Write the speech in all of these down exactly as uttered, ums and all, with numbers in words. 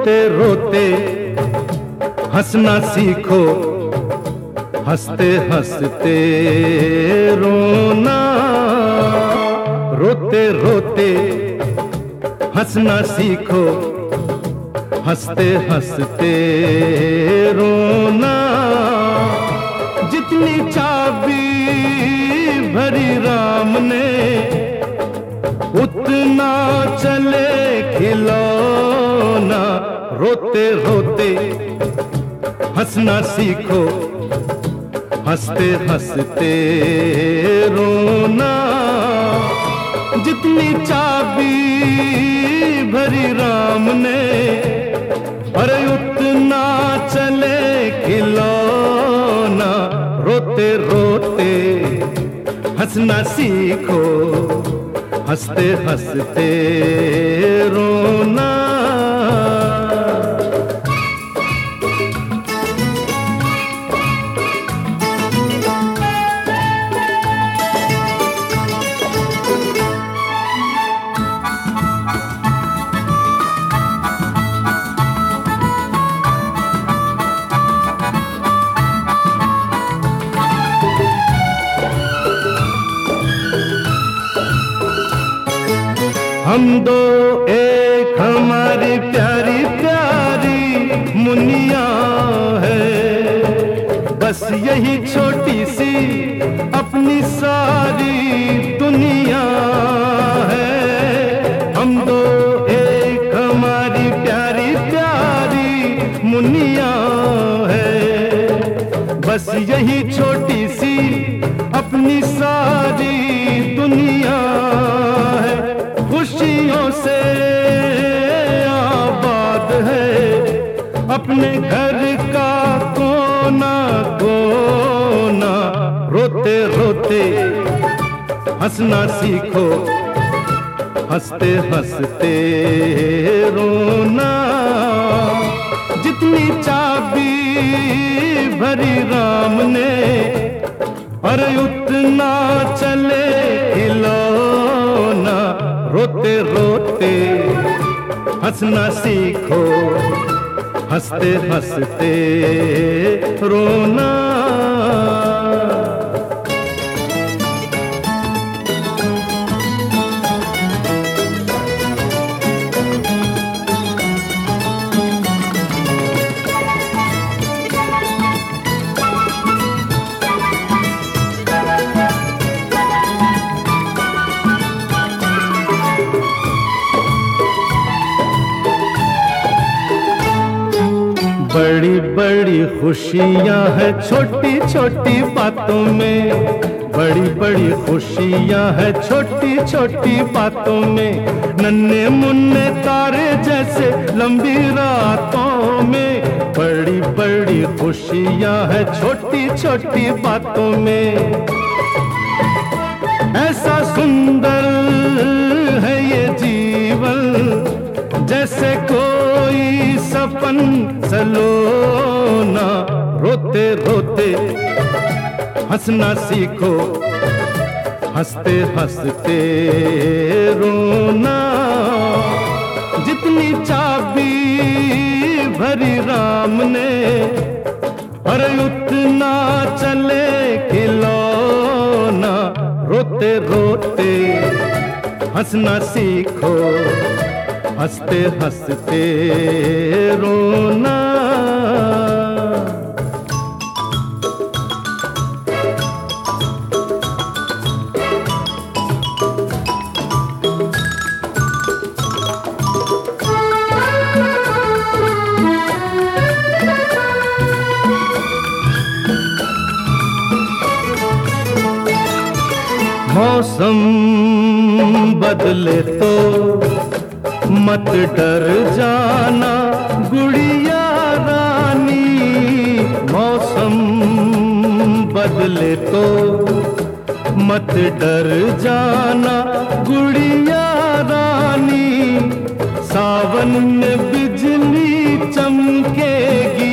रोते रोते हंसना सीखो, हंसते हंसते रोना। रोते रोते हंसना सीखो, हंसते हंसते रोना। जितनी चाबी भरी राम ने उतना चले खिलौना। रोते रोते हंसना सीखो, हंसते हंसते रोना। जितनी चाबी भरी राम ने अरे उतना चले खिलौना। रोते रोते हंसना सीखो, हंसते हंसते रोना। हम दो एक हमारी प्यारी प्यारी मुनिया है, बस यही छोटी सी अपनी सारी दुनिया है। हम दो एक हमारी प्यारी प्यारी मुनिया है, बस यही छोटी सी अपनी सारी दुनिया है। खुशियों से आबाद है अपने घर का कोना कोना। रोते रोते हंसना सीखो, हंसते हंसते रोना। जितनी चाबी भरी राम ने अरे उतना चले खिलौना। रोते रोते हंसना सीखो, हंसते हंसते रोना। बड़ी बड़ी खुशियां हैं छोटी छोटी बातों में, बड़ी बड़ी खुशियां हैं छोटी छोटी बातों में। नन्हे मुन्ने तारे जैसे लंबी रातों में, बड़ी बड़ी खुशियां हैं छोटी छोटी बातों में। ऐसा सुंदर है ये जीवन जैसे कोई सपन सलोना। रोते रोते हंसना सीखो, हंसते हंसते रोना। जितनी चाबी भरी राम ने अरे उतना चले खिलौना। रोते रोते हंसना सीखो, हंसते हंसते रोना। मौसम बदले तो मत डर जाना गुड़िया रानी। मौसम बदले तो मत डर जाना गुड़िया रानी। सावन में बिजली चमकेगी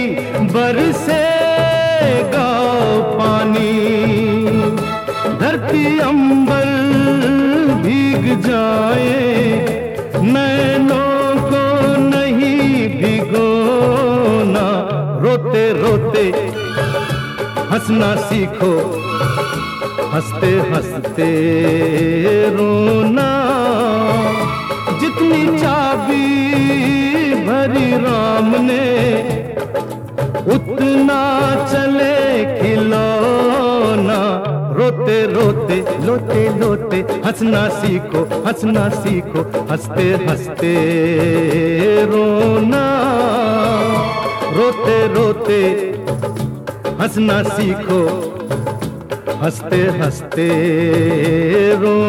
बरसेगा पानी। धरती अंबर भीग जाए नैनों को नहीं भिगो हंसना सीखो, हंसते हंसते रोना। जितनी चाबी भरी राम ने उतना चले खिलौना। रोते रोते लोते लोते हंसना सीखो, हंसना सीखो, हंसते हंसते रोना। रोते रोते हंसना सीखो, हंसते हंसते रोना।